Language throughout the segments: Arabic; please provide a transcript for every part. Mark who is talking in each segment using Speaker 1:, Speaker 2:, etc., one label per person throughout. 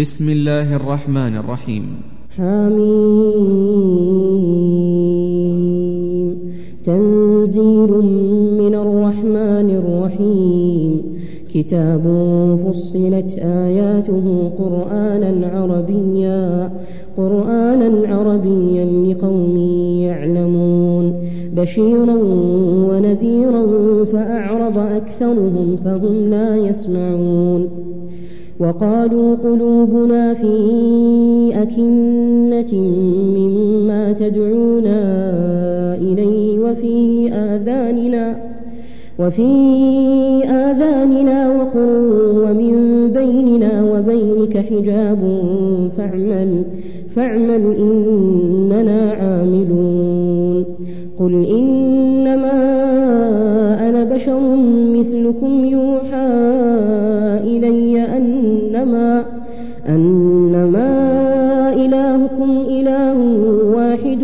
Speaker 1: بسم الله الرحمن الرحيم.
Speaker 2: حميم. تنزيل من الرحمن الرحيم. كتاب فصلت آياته قرآنا عربيا لقوم يعلمون. بشيرا ونذيرا فأعرض أكثرهم فهم لا يسمعون. وقالوا قلوبنا في أكنة مما تدعونا إليه وفي آذاننا وقر ومن بيننا وبينك حجاب فاعمل إننا عاملون. قل إنما أنا بشر مثلكم يوحى إلي أنما إلهكم إله واحد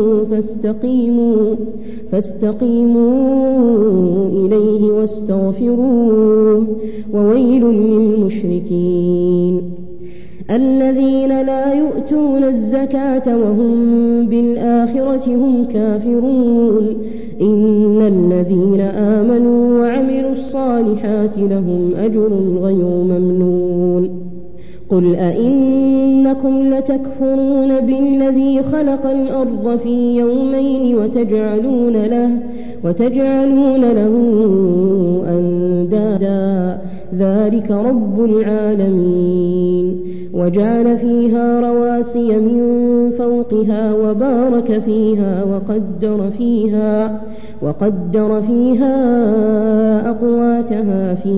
Speaker 2: فاستقيموا إليه واستغفروه وويل للمشركين الذين لا يؤتون الزكاة وهم بالآخرة هم كافرون. إن الذين آمنوا وعملوا الصالحات لهم أجر غير ممنون. قل أئنكم لتكفرون بالذي خلق الأرض في يومين وتجعلون له أندادا ذلك رب العالمين. وجعل فيها رواسي من فوقها وبارك فيها وقدر فيها أقواتها في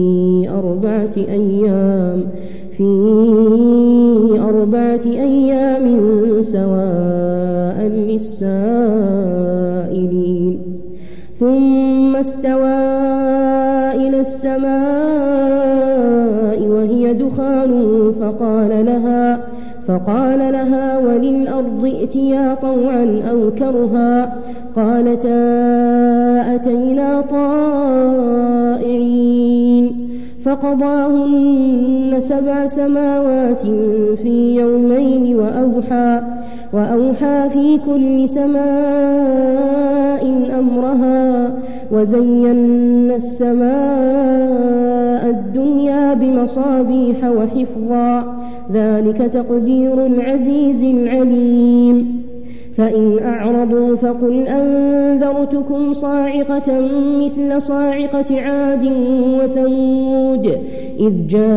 Speaker 2: أربعة أيام سواء للسائلين. ثم استوى إلى السماء وهي دخان فقال لها وللأرض ائتيا طوعا أو كرها قالتا أتينا طائعين. فقضاهن 7 سماوات في يومين وأوحى في كل سماء أمرها وزينا السماء الدنيا بمصابيح وحفظا ذلك تقدير العزيز العليم. فإن أعرضوا فقل أنذرتكم صاعقة مثل صاعقة عاد وثمود إذ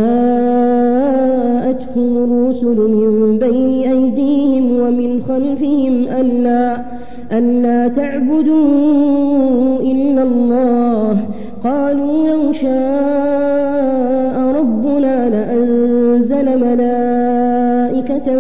Speaker 2: جاءتهم الرسل من بين أيديهم ومن خلفهم ألا تعبدوا إلا الله قالوا لو شاء ربنا لأنزل ملائكة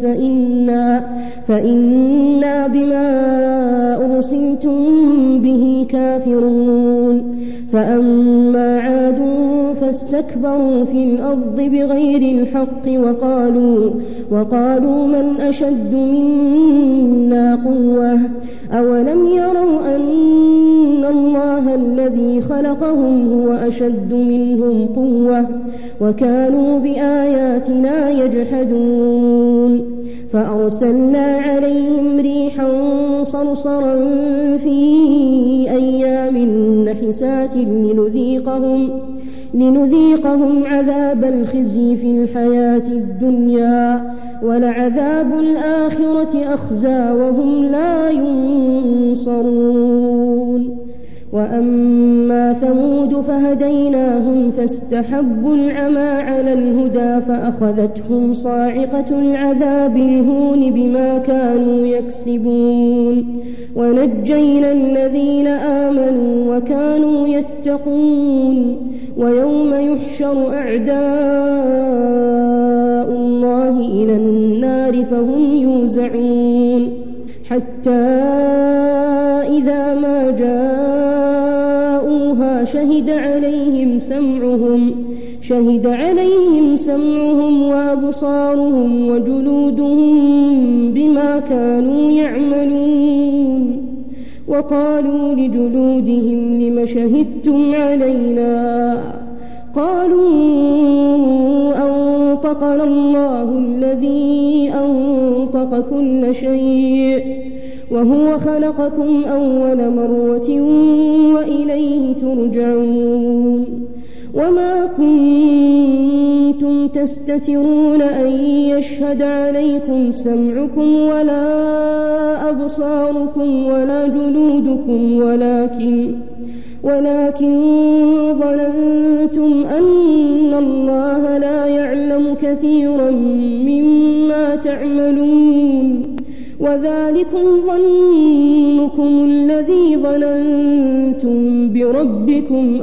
Speaker 2: فإنا بما أرسلتم به كافرون. فأما عاد فاستكبروا في الأرض بغير الحق وقالوا من أشد منا قوة أولم يروا أن الله الذي خلقهم هو أشد منهم قوة وكانوا بآياتنا يجحدون. فأرسلنا عليهم ريحا صرصرا في أيام نحسات لنذيقهم عذاب الخزي في الحياة الدنيا ولعذاب الآخرة أخزى وهم لا ينصرون. وأما ثمود فهديناهم فاستحبوا العمى على الهدى فأخذتهم صاعقة العذاب الهون بما كانوا يكسبون. ونجينا الذين آمنوا وكانوا يتقون. ويوم يحشر أعداء الله إلى النار فهم يوزعون حتى إذا ما جاءوها شهد عليهم سمعهم وأبصارهم وجلودهم بما كانوا يعملون. وقالوا لجلودهم لم شهدتم علينا قالوا أنطقنا الله الذي أنطق كل شيء وهو خلقكم أول مرة وإليه ترجعون وما كنتم تستترون أن يشهد عليكم سمعكم ولا أبصاركم ولا جلودكم ولكن ظننتم أن الله لا يعلم كثيرا مما تعملون وذلكم ظنكم الذي ظننتم بربكم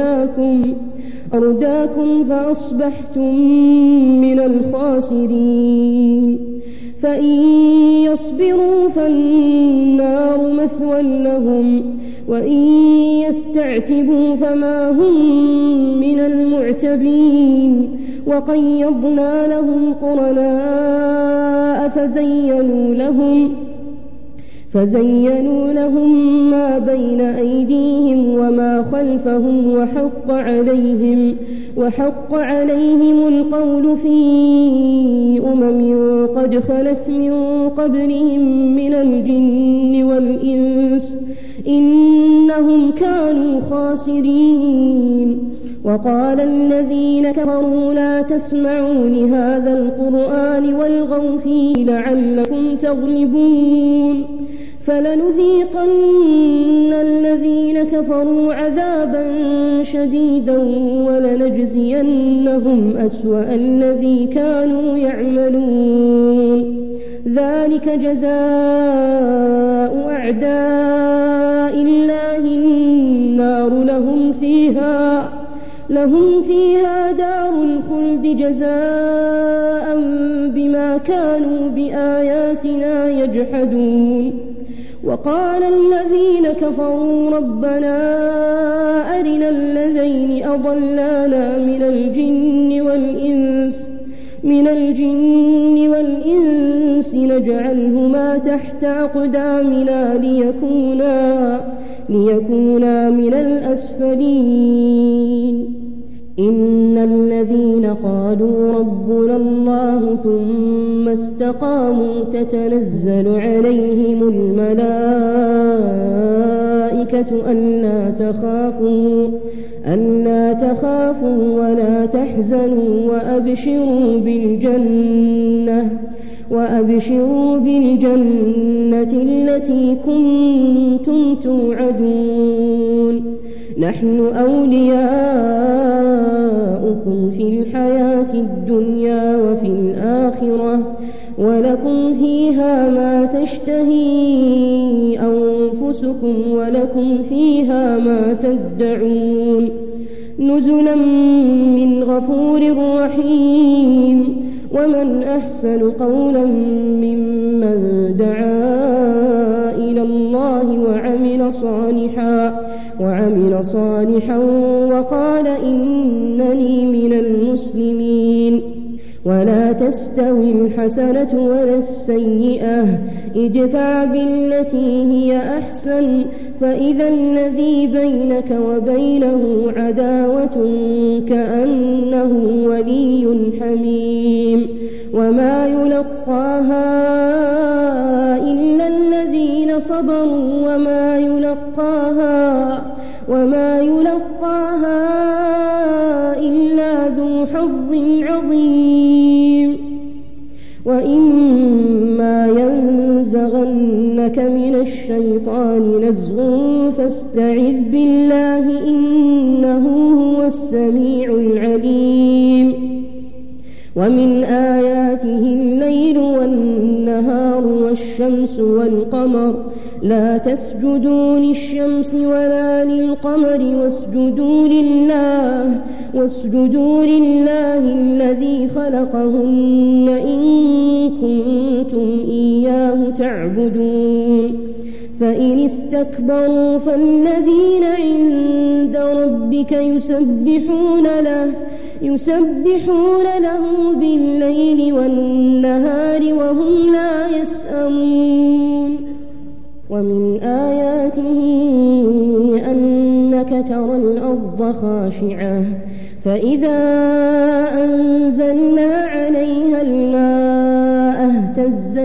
Speaker 2: أرداكم فأصبحتم من الخاسرين فإن يصبروا فالنار مثوى لهم وإن يستعتبوا فما هم من المعتبين وقيضنا لهم قرناء فزينوا لهم ما بين أيديهم وما خلفهم وحق عليهم القول في قد خلت من قبلهم من الجن والإنس إنهم كانوا خاسرين وقال الذين كفروا لا تسمعوا لهذا القرآن والغوا فيه لعلكم تغلبون فلنذيقن الذين كفروا عذابا شديدا ولنجزينهم أسوأ الذي كانوا يعملون ذلك جزاء أعداء الله النار لهم فيها دار الخلد جزاء بما كانوا بآياتنا يجحدون وقال الذين كفروا ربنا أرنا الذين أضلانا من الجن والإنس نجعلهما تحت أقدامنا ليكونا من الأسفلين إن الذين قالوا ربنا الله ثم استقاموا تتنزل عليهم الملائكة ألا تخافوا ولا تحزنوا وأبشروا بالجنة التي كنتم توعدون نحن أولياؤكم في الحياة الدنيا وفي الآخرة ولكم فيها ما تشتهي أنفسكم ولكم فيها ما تدعون نزلا من غفور رحيم ومن أحسن قولا ممن دعا إلى الله وعمل صالحا وقال إنني من المسلمين ولا تستوي الحسنة ولا السيئة ادفع بالتي هي أحسن فإذا الذي بينك وبينه عداوة كأنه ولي حميم وما يلقاها إلا الذين صبروا وما يلقاها إلا ذو حظ عظيم وإما ينزغنك من الشيطان نزغ فاستعذ بالله إنه هو السميع العليم ومن آياته الليل والنهار والشمس والقمر لا تسجدوا للشمس ولا للقمر واسجدوا لله الذي خلقهن إن كنتم إياه تعبدون فإن استكبروا فالذين عند ربك يسبحون له بالليل والنهار وهم لا يسأمون ومن آياته أنك ترى الأرض خاشعة فإذا أنزلنا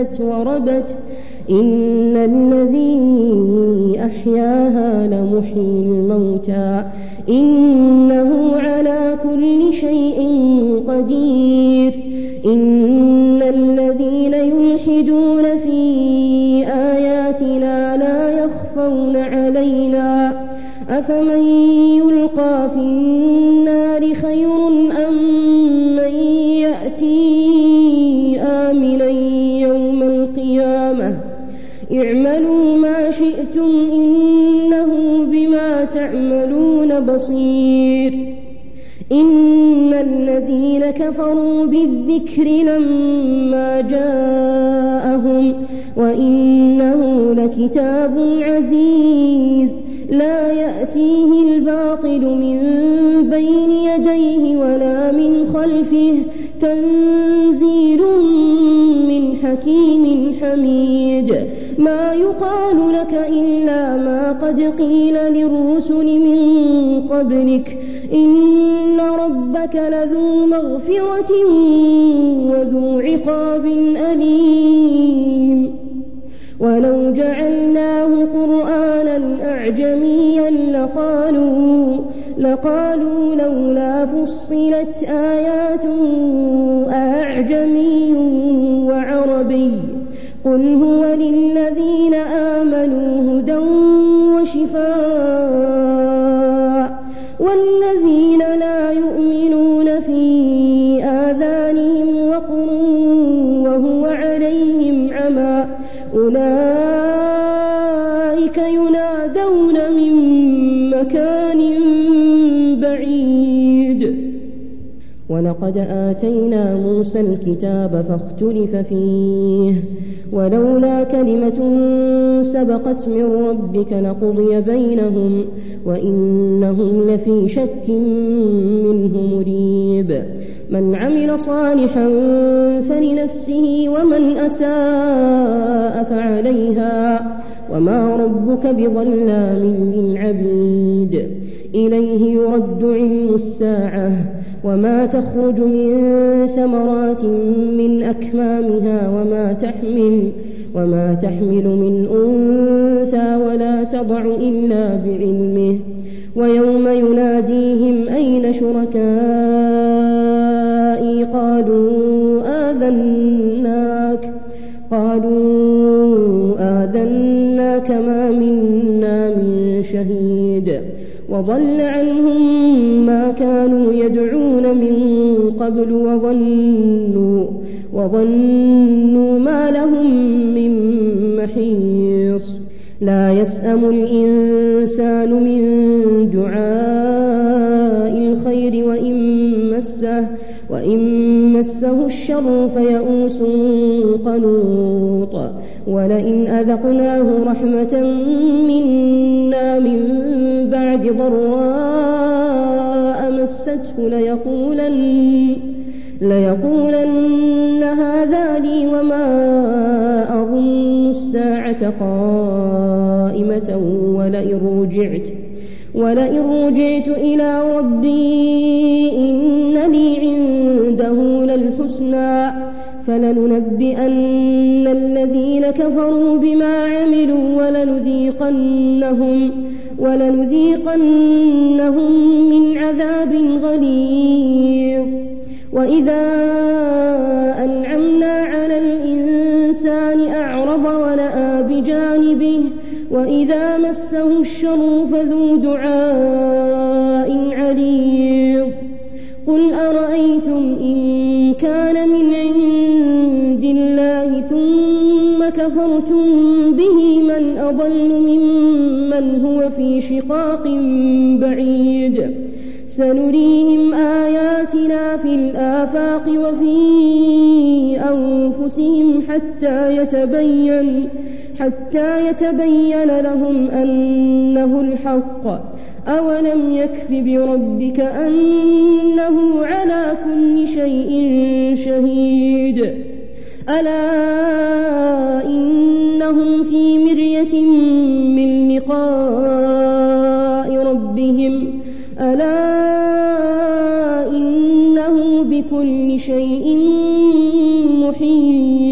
Speaker 2: وَبَسَّتْ وَرَبَتْ إِنَّ الَّذِي أَحْيَاهَا لَمُحْيِي الْمَوْتَى إِنَّهُ عَلَى كُلِّ شَيْءٍ قَدِيرٌ إِنَّ الَّذِينَ يُلْحِدُونَ فِي آيَاتِنَا لَا يَخْفَوْنَ عَلَيْنَا أَفَمَن يُلْقَىٰ فِي النَّارِ خَيْرٌ أَم مَّن يَأْتِي آمِنًا يَوْمَ الْقِيَامَةِ اعْمَلُوا مَا شِئْتُمْ إِنَّهُ بِمَا تَعْمَلُونَ بَصِيرٌ إِنَّ الَّذِينَ كَفَرُوا بِالذِّكْرِ لَمَّا جَاءَهُمْ وَإِنَّهُ لَكِتَابٌ عَزِيزٌ لَا يَأْتِيهِ الْبَاطِلُ مِن بَيْنِ يَدَيْهِ وَلَا مِنْ خَلْفِهِ تَنزِيلٌ مِّنْ حَكِيمٍ حَمِيدٍ مَا يُقَالُ لَكَ إِلَّا مَا قَدْ قِيلَ لِلرُّسُلِ مِن قَبْلِكَ إِنَّ رَبَّكَ لَذُو مَغْفِرَةٍ وَذُو عِقَابٍ أَلِيمٍ وَلَوْ جَعَلْنَاهُ قُرْآنًا أَعْجَمِيًّا لَقَالُوا لَوْلَا فُصِّلَتْ آيَاتُهُ أَأَعْجَمِيٌّ وَعَرَبِيٌّ قُلْ هُوَ لِلَّذِينَ آمَنُوا هُدًى وَشِفَاءٌ وَالَّذِينَ لا يُؤْمِنُونَ فِي آذَانِهِمْ وَقْرٌ وَهُوَ عَلَيْهِمْ عَمًى أُولَٰئِكَ يُنَادَوْنَ مِن مَّكَانٍ بَعِيدٍ وَلَقَدْ آتَيْنَا مُوسَى الْكِتَابَ فَاخْتُلِفَ فِيهِ وَلَوْلَا كَلِمَةٌ سَبَقَتْ مِن رَّبِّكَ لَقُضِيَ بَيْنَهُمْ وَإِنَّهُمْ لَفِي شَكٍّ مِّنْهُ مُرِيبٍ مَنْ عَمِلَ صَالِحًا فَلِنَفْسِهِ وَمَنْ أَسَاءَ فَعَلَيْهَا وَمَا رَبُّكَ بِظَلَّامٍ لِّلْعَبِيدِ إِلَيْهِ يُرَدُّ عِلْمُ السَّاعَةِ وَمَا تَخْرُجُ مِن ثَمَرَاتٍ مِّنْ أَكْمَامِهَا وَمَا تَحْمِلُ مِنْ أُنثَىٰ وَلَا تَضَعُ إِلَّا بِعِلْمِهِ وَيَوْمَ يُنَادِيهِمْ أَيْنَ شُرَكَائِي قَالُوا آذَنَّاكَ مَا مِنَّا مِن شَهِيدٍ وَضَلَّ عَنْهُم مَّا كَانُوا يَدْعُونَ مِن قَبْلُ وَظَنُّوا مَا لَهُم مِّن مَّحِيصٍ لَا يَسْأَمُ الْإِنسَانُ مِن دُعَاءِ الْخَيْرِ وَإِن مَّسَّهُ الشَّرُّ فَيَئُوسٌ قَنُوطٌ وَلَئِنْ أَذَقْنَاهُ رَحْمَةً مِّنَّا مِن بَعْدِ ضَرَّاءَ مَسَّتْهُ لَيَقُولَنَّ هَٰذَا لِي وَمَا أَظُنُّ السَّاعَةَ قَائِمَةً وَلَئِن رُّجِعْتُ إِلَىٰ رَبِّي إِنَّ لِي عِندَهُ لَلْحُسْنَىٰ فَلَنُنَبِّئَنَّ الَّذِينَ كَفَرُوا بِمَا عَمِلُوا وَلَنُذِيقَنَّهُم مِّنْ عَذَابٍ غَلِيظٍ وَإِذَا أَنْعَمْنَا عَلَى الْإِنسَانِ أَعْرَضَ وَنَأَىٰ بِجَانِبِهِ وَإِذَا مَسَّهُ الشَّرُّ فَذُو دُعَاءٍ عَرِيضٍ قُلْ أَرَأَيْتُمْ إِن كَانَ مِنْ عِندِ اللَّهِ ثُمَّ كَفَرْتُم بِهِ مَنْ أَضَلُّ مِمَّنْ هُوَ فِي شِقَاقٍ بعيد سنريهم آياتنا في الآفاق وفي أنفسهم حتى يتبين لهم أنه الحق أولم يكف بربك أنه على كل شيء شهيد ألا إنهم في مرية من لقاء ربهم ألا إنه بكل شيء محيط